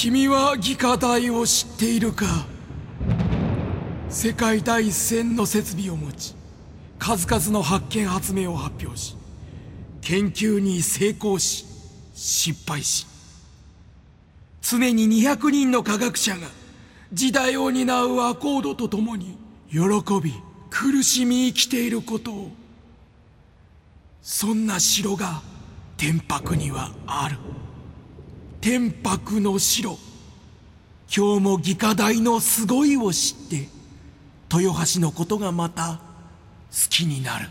君は技科大を知っているか。世界第一線の設備を持ち、数々の発見発明を発表し、研究に成功し失敗し、常に200人の科学者が時代を担うアコードとともに喜び苦しみ生きていることを。そんな城が天白にはある。天白の城。今日も技科大のすごいを知って豊橋のことがまた好きになる。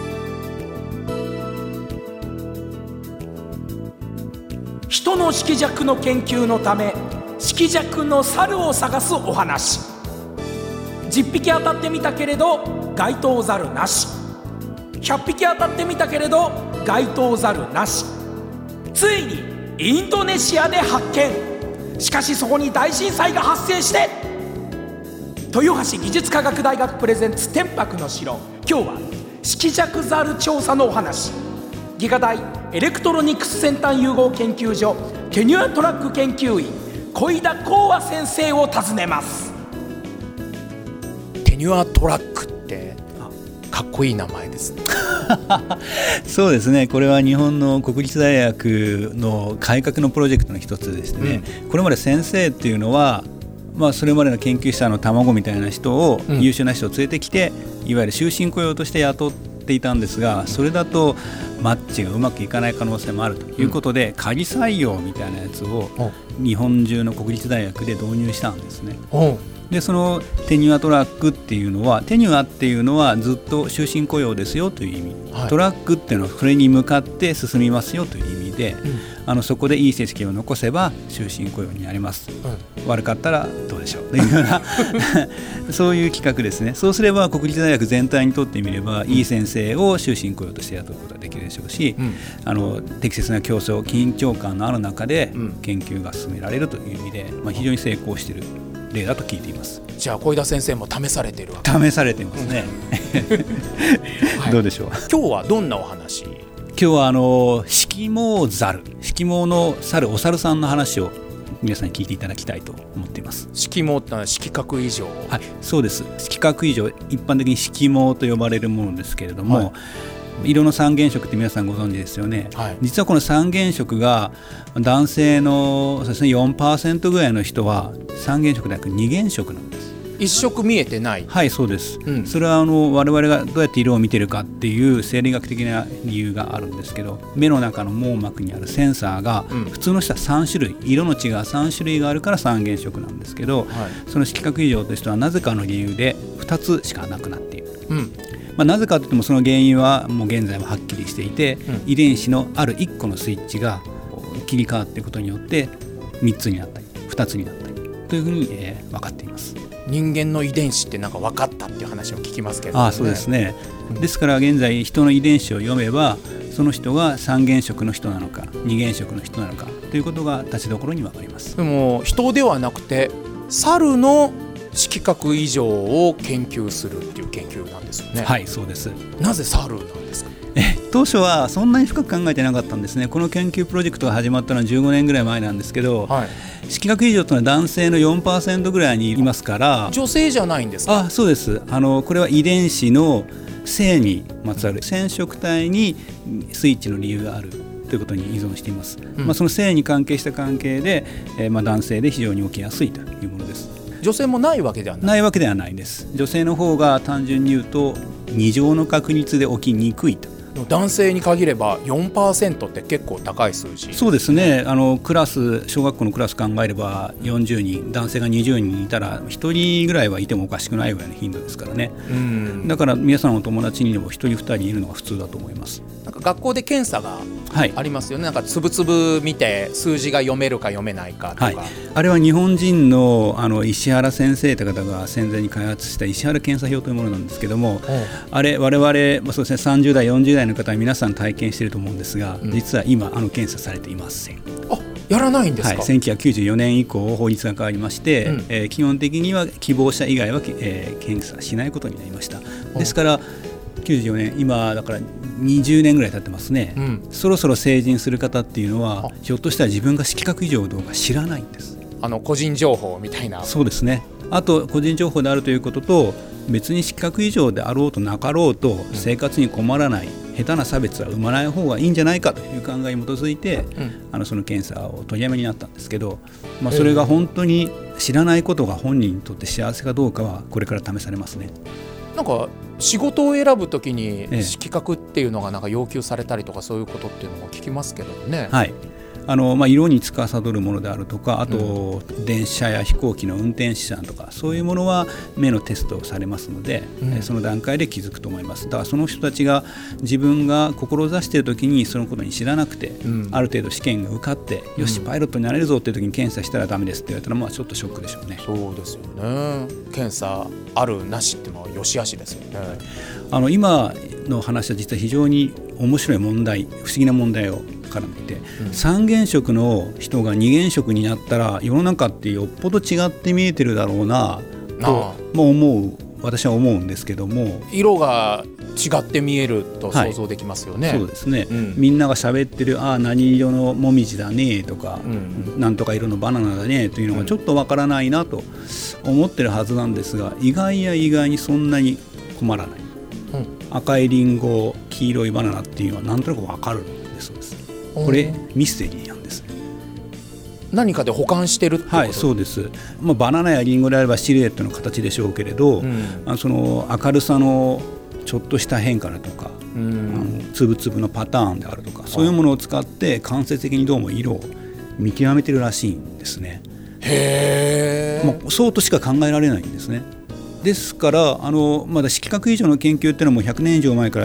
人の色弱の研究のため色弱の猿を探すお話。10匹当たってみたけれど該当猿なし。100匹当たってみたけれど該当猿なし。ついにインドネシアで発見。しかしそこに大震災が発生して、豊橋技術科学大学プレゼンツ天白の城。今日は色弱猿調査のお話。技科大エレクトロニクス先端融合研究所テニュアトラック研究員小井田光和先生を訪ねます。テニュアトラックってかっこいい名前ですね。 そうですね。これは日本の国立大学の改革のプロジェクトの一つですね、これまで先生っていうのは、それまでの研究者の卵みたいな人を、優秀な人を連れてきていわゆる終身雇用として雇っていたんですが、それだとマッチがうまくいかない可能性もあるということで、仮採用みたいなやつを日本中の国立大学で導入したんですね。でそのテニュアトラックっていうのは、テニュアっていうのはずっと終身雇用ですよという意味、トラックっていうのはそれに向かって進みますよという意味で、そこでいい成績を残せば終身雇用になります、悪かったらどうでしょうというようなそういう企画ですね。そうすれば国立大学全体にとってみれば、いい先生を終身雇用として雇うことができるでしょうし、適切な競争緊張感のある中で研究が進められるという意味で、非常に成功している例だと聞いています。 じゃあ小井田先生も試されているわけ。 試されていますね、どうでしょう。 今日はどんなお話？ 今日は色毛猿、色毛の猿、お猿さんの話を皆さんに聞いていただきたいと思っています。 色毛ってのは色覚異常？ はい、そうです。色覚異常、一般的に色毛と呼ばれるものですけれども、色の三原色って皆さんご存知ですよね、実はこの三原色が男性のそうですね、4% ぐらいの人は三原色ではなく二原色なんです。 一色見えてない？ はい、そうです、それは我々がどうやって色を見てるかっていう生理学的な理由があるんですけど、目の中の網膜にあるセンサーが、普通の人は3種類、色の違う3種類があるから三原色なんですけど、その色覚異常という人はなぜかの理由で2つしかなくなっている、なぜかといってもその原因はもう現在もはっきりしていて、遺伝子のある1個のスイッチが切り替わっていることによって3つになったり2つになったりというふうに、分かっています。 人間の遺伝子ってなんか分かったっていう話を聞きますけどね。 そうですね、ですから現在人の遺伝子を読めば、その人が三原色の人なのか二原色の人なのかということが立ちどころに分かります。 でも人ではなくて猿の色覚異常を研究するっていう研究なんですよね。 はい、そうです。 なぜ猿なんですか？ 当初はそんなに深く考えてなかったんですね。この研究プロジェクトが始まったのは15年ぐらい前なんですけど、色覚異常というのは男性の 4% ぐらいにいますから。 女性じゃないんですか？ そうです。これは遺伝子の性にまつわる染色体にスイッチの理由があるということに依存しています、その性に関係した関係で、男性で非常に起きやすいというものです。 女性もないわけではない？ ないわけではないです。女性の方が単純に言うと2乗の確率で起きにくいと。 男性に限れば 4% って結構高い数字。 そうですね。クラス、小学校のクラス考えれば40人、男性が20人いたら1人ぐらいはいてもおかしくないぐらいの頻度ですからね。だから皆さんのお友達にでも1人2人いるのが普通だと思います。 なんか学校で検査がありますよね、なんかつぶつぶ見て数字が読めるか読めないかとか、 あれは日本人の、石原先生という方が戦前に開発した石原検査表というものなんですけども、あれ我々、そうですね、30代40代の方は皆さん体験していると思うんですが、実は今検査されていません。 やらないんですか？ 1994年以降法律が変わりまして、基本的には希望者以外は、検査しないことになりました。ですから94年、今だから20年ぐらい経ってますね、そろそろ成人する方っていうのはひょっとしたら自分が色覚異常かどうか知らないんです。 個人情報みたいな。 そうですね。あと個人情報であるということと、別に色覚異常であろうとなかろうと生活に困らない、下手な差別は生まない方がいいんじゃないかという考えに基づいて、その検査を取りやめになったんですけど、それが本当に知らないことが本人にとって幸せかどうかはこれから試されますね。 なんか仕事を選ぶときに色覚っていうのがなんか要求されたりとか、そういうことっていうのも聞きますけどね。 はい、色に司るものであるとか、あと、電車や飛行機の運転士さんとか、そういうものは目のテストをされますので、その段階で気づくと思います。だからその人たちが自分が志しているときにそのことに知らなくて、ある程度試験が受かって、よしパイロットになれるぞっていうときに検査したらダメですって言われたら、ちょっとショックでしょうね。 そうですよね。検査あるなしってのは良し悪しですよね。 今の話は実は非常に面白い問題、不思議な問題を絡めて、三原色の人が二原色になったら世の中ってよっぽど違って見えてるだろうなと私は思うんですけども、 色が違って見えると想像できますよね。 そうですね、みんなが喋ってる何色のもみじだねとか、なんとか色のバナナだねというのがちょっとわからないなと思ってるはずなんですが、意外や意外にそんなに困らない、赤いリンゴ、黄色いバナナっていうのはなんとなくわかるんです。これミステリーなんですね。 何かで保管してるってこと？ はい、そうです。バナナやリンゴであればシルエットの形でしょうけれど、その明るさのちょっとした変化だとか、粒々のパターンであるとか、そういうものを使って間接的にどうも色を見極めてるらしいんですね。 へー。 そうとしか考えられないんですね。ですからまだ色覚異常の研究っていうのはもう100年以上前から、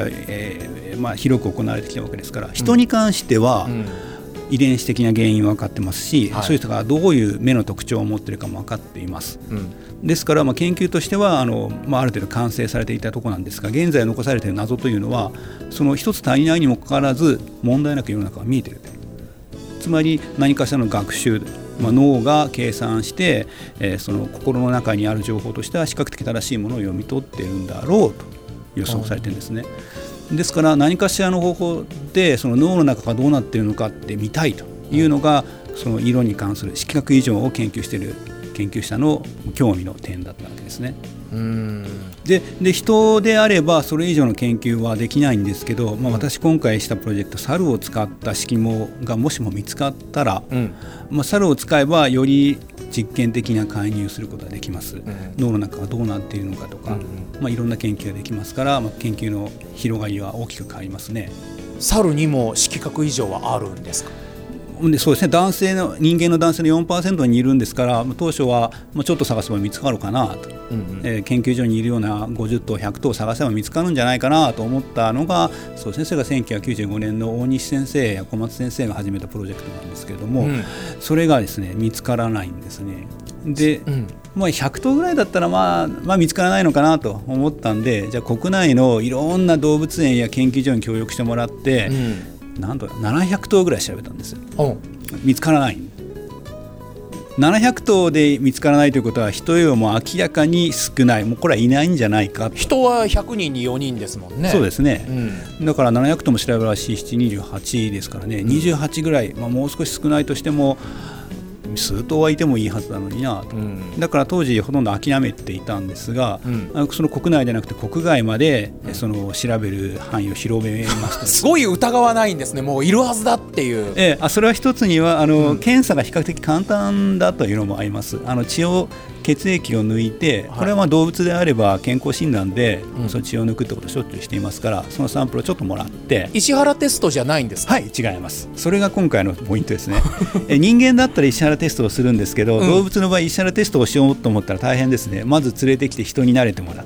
広く行われてきたわけですから、人に関しては遺伝子的な原因は分かってますし、そういう人がどういう目の特徴を持っているかも分かっています。ですから、研究としてはある程度完成されていたところなんですが、現在残されている謎というのはその一つ足りないにもかかわらず問題なく世の中が見えている。つまり何かしらの学習、脳が計算して、その心の中にある情報としては比較的正しいものを読み取っているんだろうと予想されているんですね。ですから何かしらの方法でその脳の中がどうなっているのかって見たいというのが、その色に関する色覚異常を研究している研究者の興味の点だったわけですね。で人であればそれ以上の研究はできないんですけど、私今回したプロジェクト、猿を使った色毛がもしも見つかったら、猿を使えばより実験的な介入することができます。脳の中がどうなっているのかとか、いろんな研究ができますから、研究の広がりは大きく変わりますね。 猿にも色覚異常はあるんですか？ そうですね、人間の男性の 4% にいるんですから、当初はちょっと探せば見つかるかなと、研究所にいるような50頭100頭探せば見つかるんじゃないかなと思ったのが、そうですね、それが1995年の大西先生や小松先生が始めたプロジェクトなんですけれども、それがですね見つからないんですね。で、100頭ぐらいだったら見つからないのかなと思ったんで、じゃあ国内のいろんな動物園や研究所に協力してもらって、なんと700頭ぐらい調べたんですよ。見つからない。700頭で見つからないということは人よりも明らかに少ない、もうこれはいないんじゃないか。 人は100人に4人ですもんね。 そうですね、だから700頭も調べれば 7,7,28 ですからね、28ぐらい、もう少し少ないとしても数頭はいてもいいはずなのになと、だから当時ほとんど諦めていたんですが、その国内でなくて国外までその調べる範囲を広めますとすごい疑わないんですね。もういるはずだっていう、 それは一つには検査が比較的簡単だというのもあります。血液を抜いて、これは動物であれば健康診断でその血を抜くってことをしょっちゅうしていますから、そのサンプルをちょっともらって。 石原テストじゃないんですか？ はい、違います。それが今回のポイントですね人間だったら石原テストをするんですけど、動物の場合石原テストをしようと思ったら大変ですね。まず連れてきて人に慣れてもらって、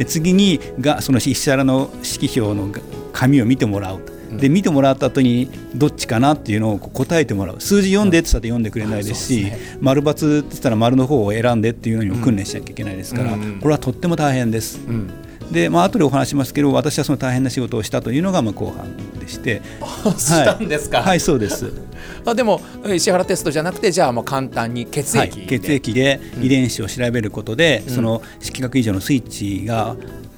次にその石原の式表の紙を見てもらう。で見てもらった後にどっちかなっていうのを答えてもらう。数字読んでって言ったら読んでくれないですし、丸×って言ったら丸の方を選んでっていうのにも訓練しなきゃいけないですから、これはとっても大変です。で後でお話しますけど、私はその大変な仕事をしたというのが後半でして。 したんですか？ はい、そうです。 でも石原テストじゃなくて、じゃあもう簡単に血液で、 血液で遺伝子を調べることで、その色覚異常のスイッチが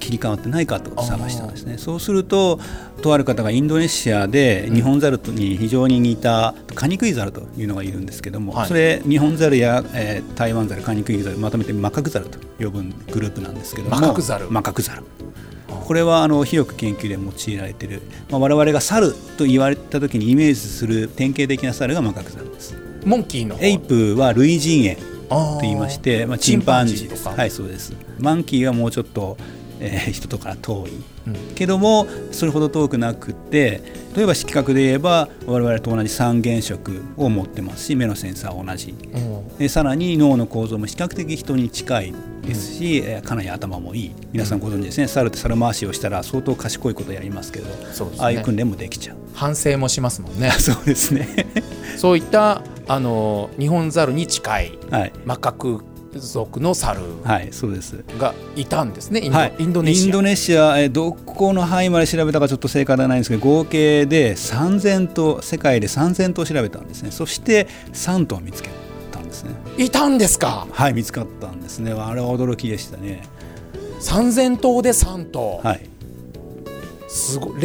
切り替わってないかと探したんですね。そうするととある方がインドネシアでニホンザルに非常に似たカニクイザルというのがいるんですけども、はい、それニホンザルや、台湾ザル、カニクイザルまとめてマカクザルと呼ぶグループなんですけども、マカクザル、これは広く研究で用いられている、我々が猿と言われた時にイメージする典型的な猿がマカクザルです。 モンキーのエイプは類人猿と言いまして、チンパンジーです。はい、そうです。マンキーはもうちょっと、人とから遠い、けどもそれほど遠くなくって、例えば色覚で言えば我々と同じ三原色を持ってますし、目のセンサーは同じ、さらに脳の構造も比較的人に近いですし、かなり頭もいい。皆さんご存知ですね、猿って猿回しをしたら相当賢いことをやりますけど、 そうですね、 ああいう訓練もできちゃう。 反省もしますもんね。 そうですねそういったニホンザルに近い、マカク族の猿がいたんですね、インドネシア。どこの範囲まで調べたかちょっと正確ではないんですけど、合計で3000頭、世界で3000頭調べたんですね。そして3頭見つけたんですね。 いたんですか？ はい、見つかったんですね。あれは驚きでしたね。 3000頭で3頭、 はい、 すごい。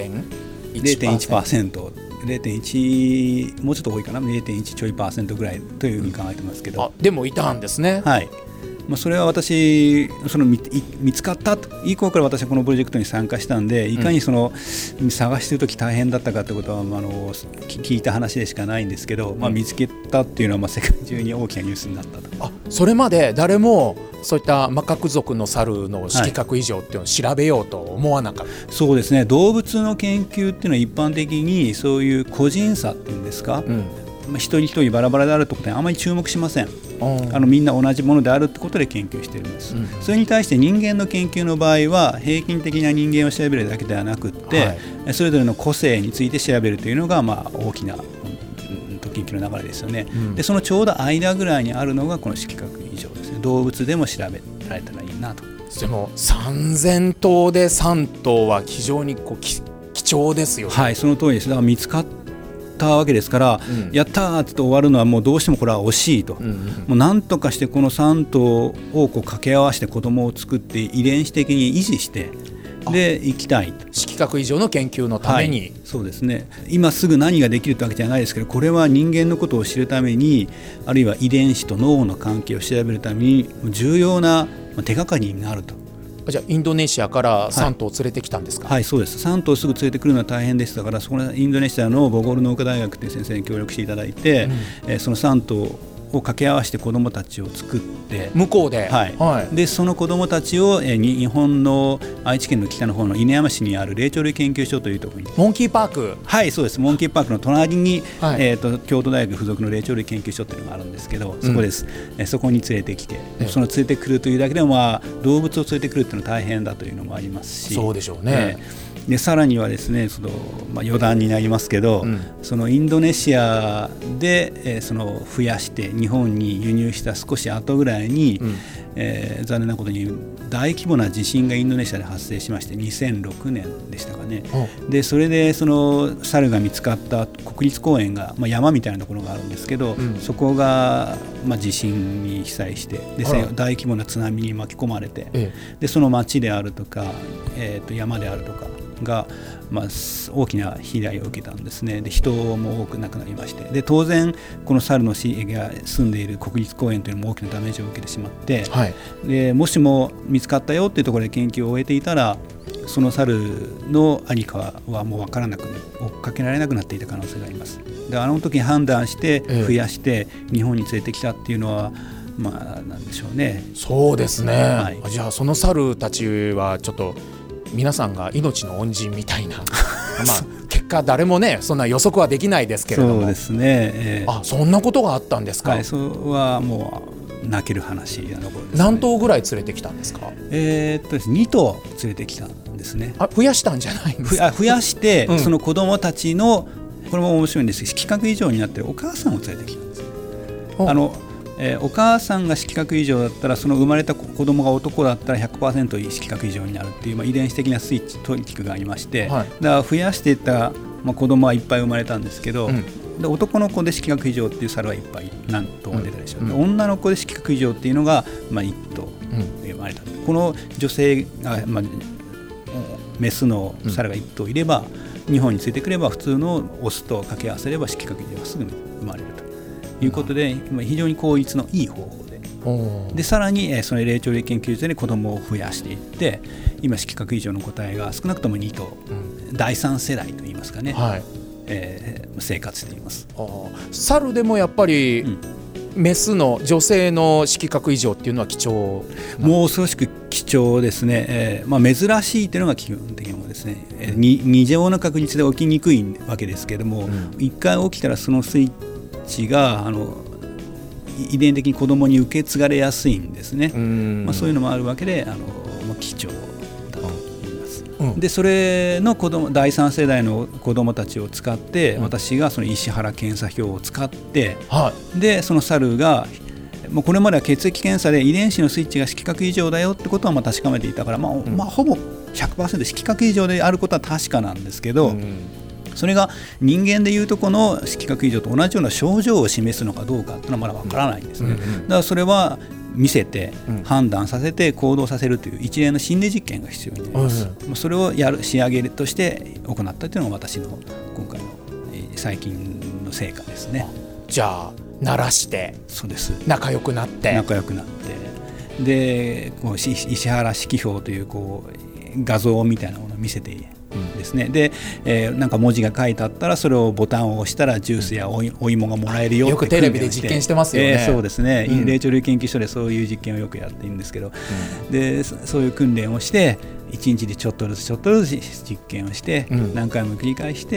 0.1%、0.1 もうちょっと多いかな、 0.1 ちょい%ぐらいというふうに考えてますけど、 でもいたんですね。 はい。それは私見つかった以降から私はこのプロジェクトに参加したんで、いかに探しているとき大変だったかということは聞いた話でしかないんですけど、見つけたっていうのは世界中に大きなニュースになったと。 それまで誰もそういったマカク族の猿の色覚異常っていうのを調べようと思わなかった、 そうですね。動物の研究っていうのは一般的にそういう個人差っていうんですか、一人一人バラバラであるってことにあまり注目しません。みんな同じものであるってことで研究しているんです、それに対して人間の研究の場合は平均的な人間を調べるだけではなくって、それぞれの個性について調べるというのが大きな研究の流れですよね、でそのちょうど間ぐらいにあるのがこの色覚異常ですね。動物でも調べられたらいいなと。 でも3000頭で3頭は非常に貴重ですよね。 はい、その通りです。だから見つかったわけですから、やったーって終わるのはもうどうしてもこれは惜しいと、もうなんとかしてこの3頭を掛け合わせて子供を作って遺伝子的に維持してでいきたいと。 色覚異常の研究のために、 そうですね。今すぐ何ができるってわけじゃないですけど、これは人間のことを知るために、あるいは遺伝子と脳の関係を調べるために重要な手がかりになると。 じゃあインドネシアから3頭連れてきたんですか？ はい、そうです。3頭すぐ連れてくるのは大変でしたから、そこのインドネシアのボゴール農科大学という先生に協力していただいて、その3頭を掛け合わせて子どもたちを作って向こうで、 でその子どもたちを日本の愛知県の北の方の犬山市にある霊長類研究所というところに、 モンキーパーク、 はい、そうです。モンキーパークの隣に、京都大学附属の霊長類研究所というのがあるんですけど、そこです、そこに連れてきて、その連れてくるというだけでも、動物を連れてくるというのは大変だというのもありますし、 そうでしょうね。 でさらにはですね、余談になりますけど、そのインドネシアで、増やして日本に輸入した少し後ぐらいに、残念なことに大規模な地震がインドネシアで発生しまして、2006年でしたかね。でそれで猿が見つかった国立公園が、山みたいなところがあるんですけど、そこが、地震に被災して、で大規模な津波に巻き込まれて、でその町であるとか、山であるとかが、大きな被害を受けたんですね。で人も多く亡くなりまして、で当然この猿の死が住んでいる国立公園というのも大きなダメージを受けてしまって、でもしも見つかったよっていうところで研究を終えていたら、その猿の在りかはもう分からなく追っかけられなくなっていた可能性があります。であの時に判断して増やして日本に連れてきたっていうのは、なんでしょうね。 そうですね、じゃあその猿たちはちょっと皆さんが命の恩人みたいな結果誰もねそんな予測はできないですけれども。 そうですね、 そんなことがあったんですか？ それはもう泣ける話なところですね。 何頭ぐらい連れてきたんですか ？2頭連れてきたんですね。 増やしたんじゃないんですか？ 増やして、その子供たちの、これも面白いんですけど、色覚異常になっているお母さんを連れてきたんです。お母さんが色覚異常だったら、その生まれた子供が男だったら 100% 色覚異常になるっていう、遺伝子的なスイッチトリックがありまして、だから増やしていった、子供はいっぱい生まれたんですけど、で男の子で色覚異常っていう猿はいっぱい何頭も出たでしょう、女の子で色覚異常っていうのが1頭生まれた、この女性が、メスの猿が1頭いれば、日本についてくれば普通のオスと掛け合わせれば色覚異常がすぐに生まれるということで、非常に効率のいい方法でさらにその霊長類研究所で子供を増やしていって、今色覚異常の個体が少なくとも2頭、第3世代といいますかね、生活しています。 猿でもやっぱり、メスの女性の色覚異常っていうのは貴重、 もう恐ろしく貴重ですね。珍しいというのが基本的なものですね。2乗の確率で起きにくいわけですけれども、1回起きたらそのスイッチが遺伝的に子供に受け継がれやすいんですね。そういうのもあるわけで貴重だと思います。でそれの第3世代の子供たちを使って、私がその石原検査表を使って、でその猿がもうこれまでは血液検査で遺伝子のスイッチが色覚異常だよってことは確かめていたから、ほぼ 100% 色覚異常であることは確かなんですけど、それが人間でいうとこの色覚異常と同じような症状を示すのかどうかっていうのはまだ分からないんですね。だからそれは見せて判断させて行動させるという一連の心理実験が必要になります。それを仕上げとして行ったというのが私の今回の最近の成果ですね。 じゃあ鳴らしてそうです仲良くなってでこう石原式表という画像みたいなものを見せてですね。で、なんか文字が書いてあったらそれをボタンを押したらジュースやお芋がもらえるよってよくテレビで実験してますよね。 そうですね、霊長類研究所でそういう実験をよくやっているんですけど、でそういう訓練をして1日でちょっとずつ実験をして、何回も繰り返して、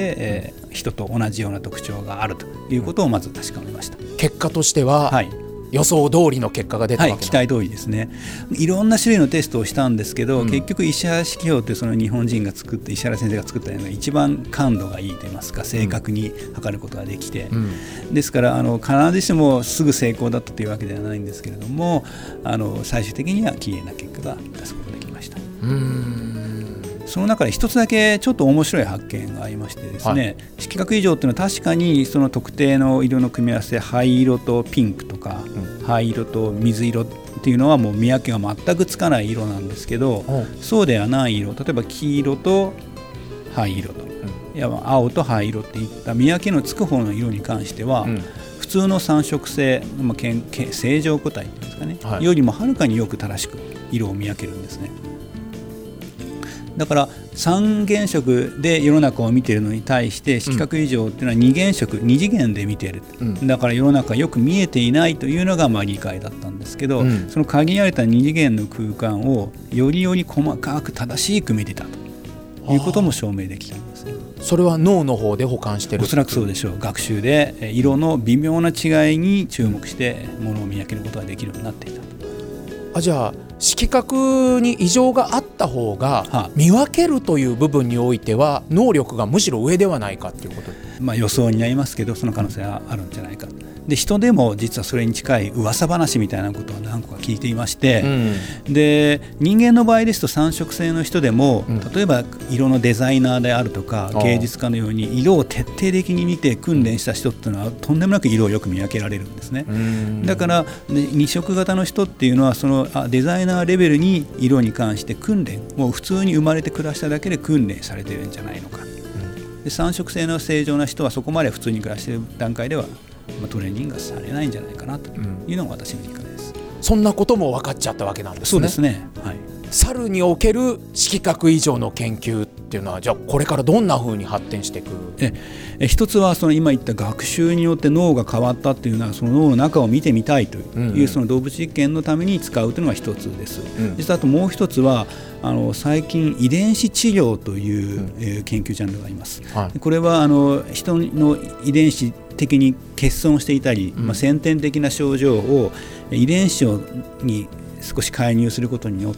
人と同じような特徴があるということをまず確かめました。 結果としては、予想通りの結果が出たわけ期待通りですね。いろんな種類のテストをしたんですけど、結局石原式表ってその日本人が作って石原先生が作ったような一番感度がいいといいますか、正確に測ることができて、ですから必ずしもすぐ成功だったというわけではないんですけれども、最終的にはきれいな結果が出すことができました。その中で一つだけちょっと面白い発見がありましてですね、色覚異常っていうのは確かにその特定の色の組み合わせで灰色とピンクとか、灰色と水色っていうのはもう見分けが全くつかない色なんですけど、そうではない色、例えば黄色と灰色と、青と灰色っていった見分けのつく方の色に関しては、普通の三色性、正常個体っていうんですかね、よりもはるかによく正しく色を見分けるんですね。だから三原色で世の中を見ているのに対して色覚異常っていうのは二原色、二次元で見ている、だから世の中よく見えていないというのが理解だったんですけど、その限られた二次元の空間をより細かく正しく見てたということも証明できたんですね。 それは脳の方で保管している。 おそらくそうでしょう。学習で色の微妙な違いに注目してものを見分けることができるようになっていた。 じゃあ色覚に異常があった方が見分けるという部分においては能力がむしろ上ではないかということ、 予想になりますけど、その可能性はあるんじゃないか。で人でも実はそれに近い噂話みたいなことを何個か聞いていまして、で人間の場合ですと三色性の人でも、例えば色のデザイナーであるとか芸術家のように色を徹底的に見て訓練した人っていうのはとんでもなく色をよく見分けられるんですね。だから二色型の人っていうのはそのデザイナーレベルに色に関して訓練もう普通に生まれて暮らしただけで訓練されているんじゃないのか。で三色性の正常な人はそこまで普通に暮らしている段階ではトレーニングがされないんじゃないかなというのが私の理解です。 そんなことも分かっちゃったわけなんですね。 そうですね、 猿における色覚異常の研究っていうのはじゃあこれからどんな風に発展していく？ 一つはその今言った学習によって脳が変わったっていうのはその脳の中を見てみたいという、その動物実験のために使うというのが一つです。実はあともう一つは最近遺伝子治療という、研究ジャンルがあります。これは人の遺伝子的に欠損していたり、先天的な症状を遺伝子に少し介入することによって、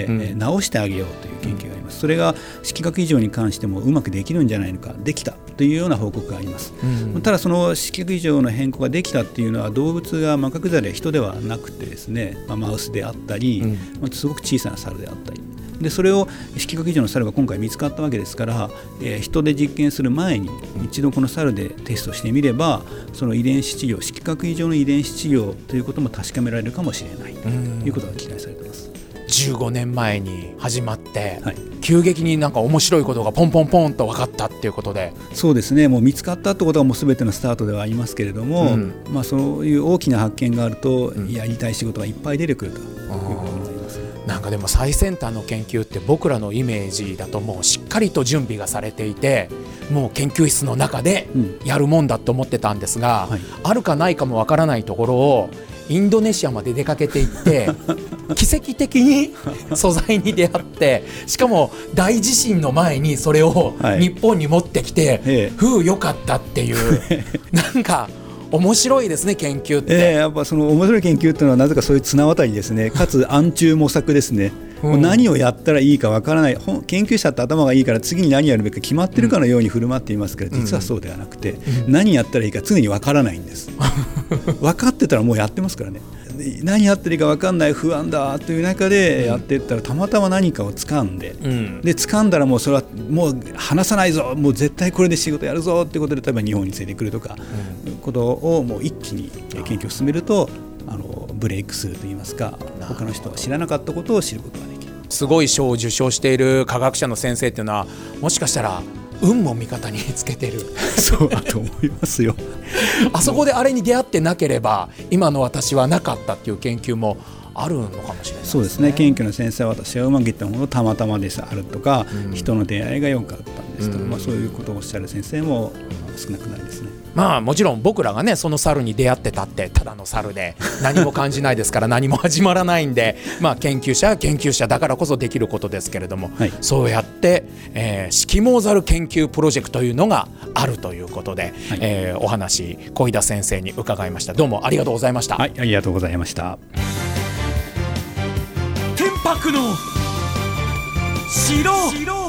治してあげようという研究があります。それが色覚異常に関してもうまくできるんじゃないのか、できたというような報告があります。ただその色覚異常の変更ができたっていうのは動物がマカクザルや人ではなくてですね、マウスであったり、すごく小さな猿であったりで、それを色覚異常の猿が今回見つかったわけですから、人で実験する前に一度この猿でテストしてみればその遺伝子治療、色覚異常の遺伝子治療ということも確かめられるかもしれないということが期待されています。 15年前に始まって、 はい、 急激になんか面白いことがポンポンポンと分かったっていうことで。 そうですね、もう見つかったってことがもう全てのスタートではありますけれども、そういう大きな発見があると、やりたい仕事がいっぱい出てくるというふうに思います。 なんかでも最先端の研究って僕らのイメージだともうしっかりと準備がされていて、もう研究室の中でやるもんだと思ってたんですが、あるかないかもわからないところをインドネシアまで出かけていって奇跡的に素材に出会って、しかも大地震の前にそれを日本に持ってきて、よかったっていうなんか面白いですね、研究って。 やっぱその面白い研究っていうのはなぜかそういう綱渡りですね、かつ暗中模索ですね。何をやったらいいかわからない、研究者って頭がいいから次に何やるべきか決まってるかのように振る舞っていますけど、実はそうではなくて、何やったらいいか常にわからないんです分かってたらもうやってますからね。何やってるか分かんない、不安だという中でやっていったら、たまたま何かを掴んで、掴んだらもうそれはもう離さないぞ、もう絶対これで仕事やるぞってことで、例えば日本に連れてくるとか、ことをもう一気に研究を進めると、ブレイクスルーといいますか、他の人が知らなかったことを知ることができる。 すごい賞を受賞している科学者の先生っていうのは、もしかしたら運も味方につけてるそうだと思いますよあそこであれに出会ってなければ今の私はなかったっていう研究もあるのかもしれないですね。 そうですね、謙虚な先生は私はうまくいったものたまたまですあるとか、人の出会いが良かったんですとか、そういうことをおっしゃる先生も少なくないですね。 もちろん僕らがね、その猿に出会ってたってただの猿で何も感じないですから何も始まらないんで、研究者は研究者だからこそできることですけれども、そうやって、シキモウザル研究プロジェクトというのがあるということで、お話小井田先生に伺いました。どうもありがとうございました。 はい、ありがとうございました。 天白の城。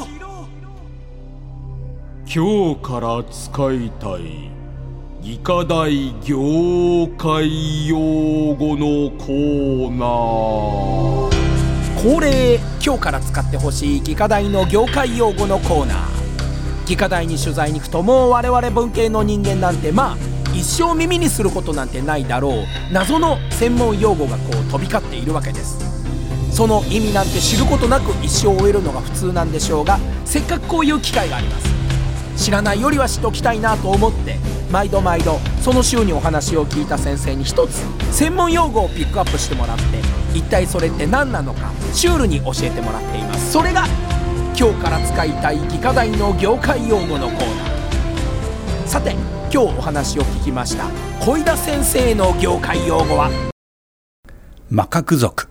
今日から使いたい技科大業界用語のコーナー。 恒例、今日から使ってほしい技科大の業界用語のコーナー。技科大に取材に行くと、もう我々文系の人間なんて一生耳にすることなんてないだろう謎の専門用語が飛び交っているわけです。その意味なんて知ることなく一生を終えるのが普通なんでしょうが、せっかくこういう機会があります。知らないよりは知っておきたいなと思って、毎度その週にお話を聞いた先生に一つ専門用語をピックアップしてもらって、一体それって何なのかシュールに教えてもらっています。それが今日から使いたい技科大の業界用語のコーナー。さて、今日お話を聞きました小井田先生の業界用語はマカク族。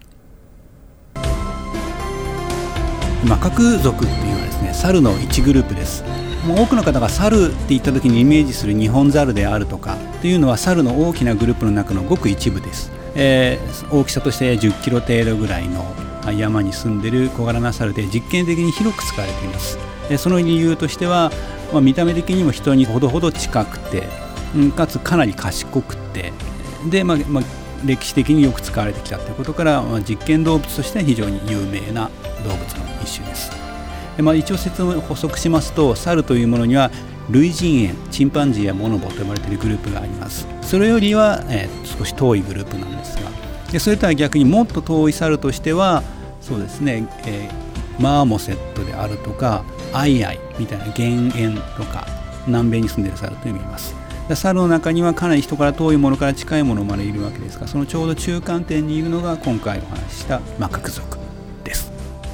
マカク族っていうのはですね、猿の一グループです。もう多くの方が猿って言った時にイメージするニホンザルであるとかっていうのは、猿の大きなグループの中のごく一部です。大きさとして10キロ程度ぐらいの山に住んでいる小柄な猿で、実験的に広く使われています。その理由としては、見た目的にも人にほどほど近くて、かつかなり賢くて、で、歴史的によく使われてきたということから、実験動物として非常に有名な動物の一種です。一応補足しますと、猿というものには類人猿、チンパンジーやボノボと呼ばれているグループがあります。それよりは、少し遠いグループなんですが、それとは逆にもっと遠い猿としては、そうですね、マーモセットであるとかアイアイみたいな減塩とか南米に住んでいる猿と見ます。猿の中にはかなり人から遠いものから近いものまでいるわけですが、そのちょうど中間点にいるのが今回お話ししたマカク族です。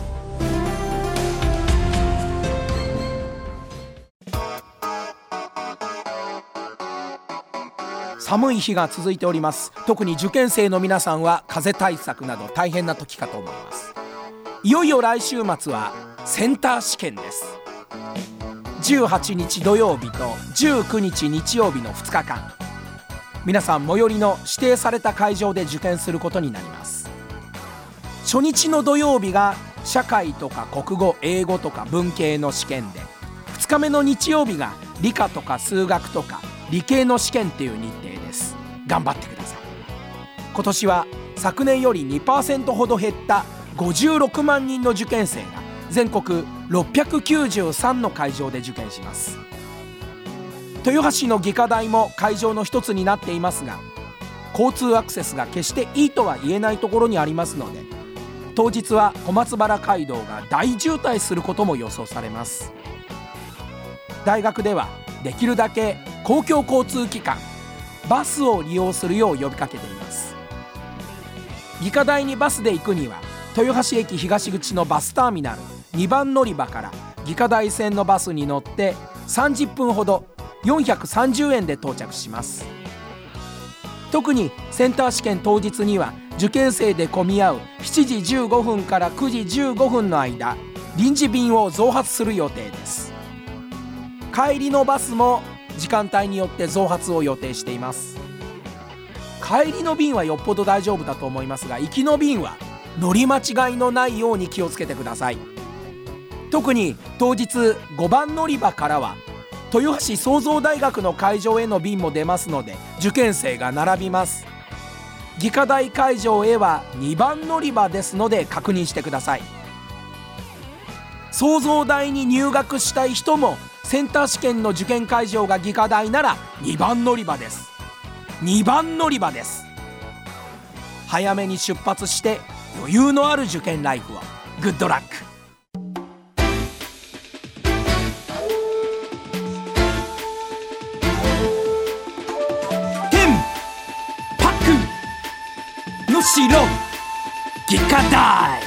寒い日が続いております。特に受験生の皆さんは風邪対策など大変な時かと思います。いよいよ来週末はセンター試験です。18日土曜日と19日日曜日の2日間、皆さん最寄りの指定された会場で受験することになります。初日の土曜日が社会とか国語、英語とか文系の試験で、2日目の日曜日が理科とか数学とか理系の試験っていう日程です。頑張ってください。今年は昨年より 2% ほど減った56万人の受験生が全国693の会場で受験します。豊橋の技科大も会場の一つになっていますが、交通アクセスが決していいとは言えないところにありますので、 当日は小松原街道が大渋滞することも予想されます。大学ではできるだけ公共交通機関バスを利用するよう呼びかけています。技科大にバスで行くには豊橋駅東口のバスターミナル2番乗り場から技科大線のバスに乗って30分ほど430円で到着します。特にセンター試験当日には受験生で混み合う7時15分から9時15分の間、臨時便を増発する予定です。帰りのバスも時間帯によって増発を予定しています。帰りの便はよっぽど大丈夫だと思いますが、行きの便は乗り間違いのないように気をつけてください。特に当日5番乗り場からは豊橋創造大学の会場への便も出ますので、受験生が並びます。技科大会場へは2番乗り場ですので確認してください。創造大に入学したい人もセンター試験の受験会場が技科大なら2番乗り場です。2番乗り場です。早めに出発して余裕のある受験ライフを。グッドラック。城技科大、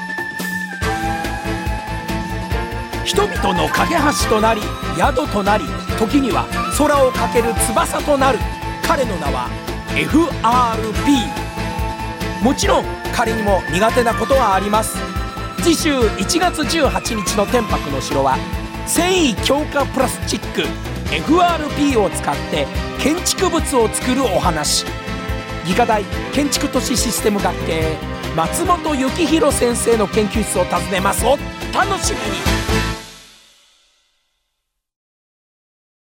人々の架け橋となり宿となり、時には空をかける翼となる彼の名は FRP。 もちろん彼にも苦手なことはあります。次週1月18日の天白の城は繊維強化プラスチック FRP を使って建築物を作るお話。技科大建築都市システム学系松本幸宏先生の研究室を訪ねます。お楽しみに。